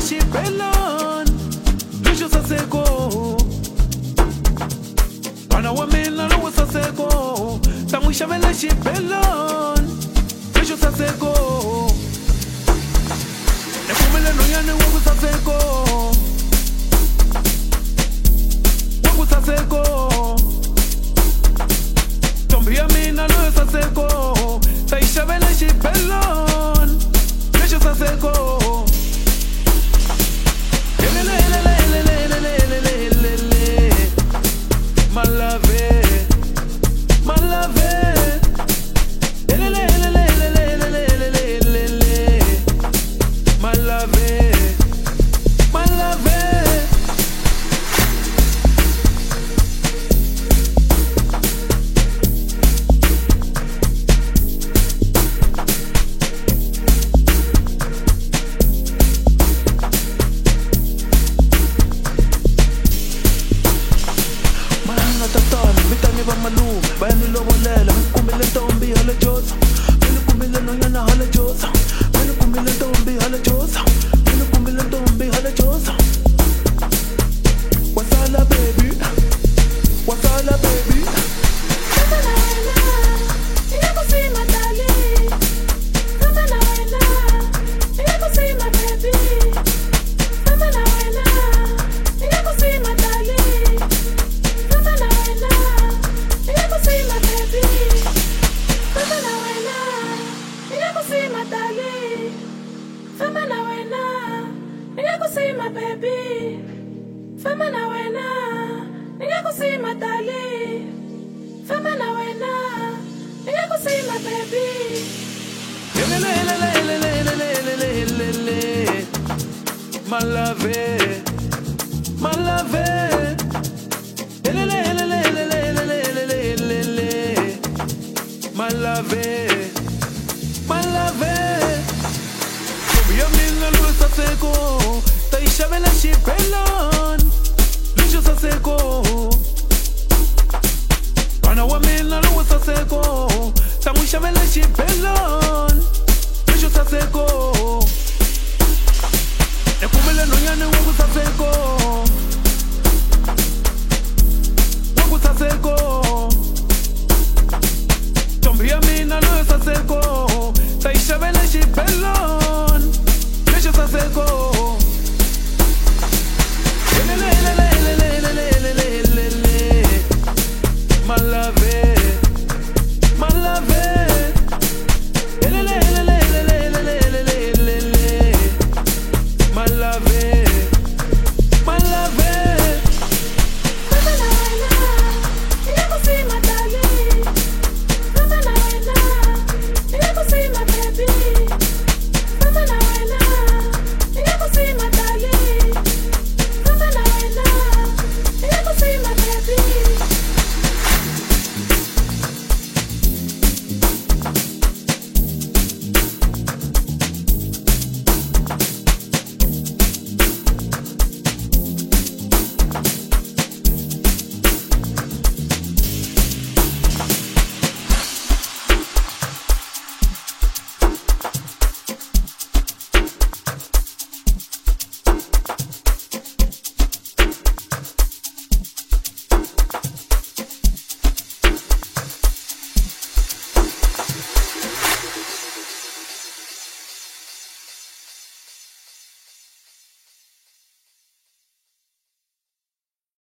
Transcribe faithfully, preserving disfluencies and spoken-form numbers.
xibelani lexo saseko n'wana wa mina lowo saseko ta n'wi xavela xibelani lexo saseko ni kumile nhonyani wa ku saseko wa ku saseko ntombi ya mina loyo saseko ta yi xavela xibelani lexo saseko my love it, my love it. My love it, my love it. Vitani va malume bayani lobolela kumile ntombi hala josa mina kumile nonyana hala josa mina kumile ntombi hala josa mina kumile ntombi hala josa wasala baby wasala baby Kama na wena ninakusema dali Kama na wena ninakusema baby Kama na wena ninakusema dali Kama na wena ninakusema baby Kama na wena ninakusema dali Kama na wena ninakusema baby Kama na wena ninakusema dali Fama na wena ninakusema baby my love it, my love it. My love it, my love it. Yo mina lo saseko, ta yi xavela xibelani lexo saseko. N'wana wa mina lowo saseko ta n'wi xavela xibelani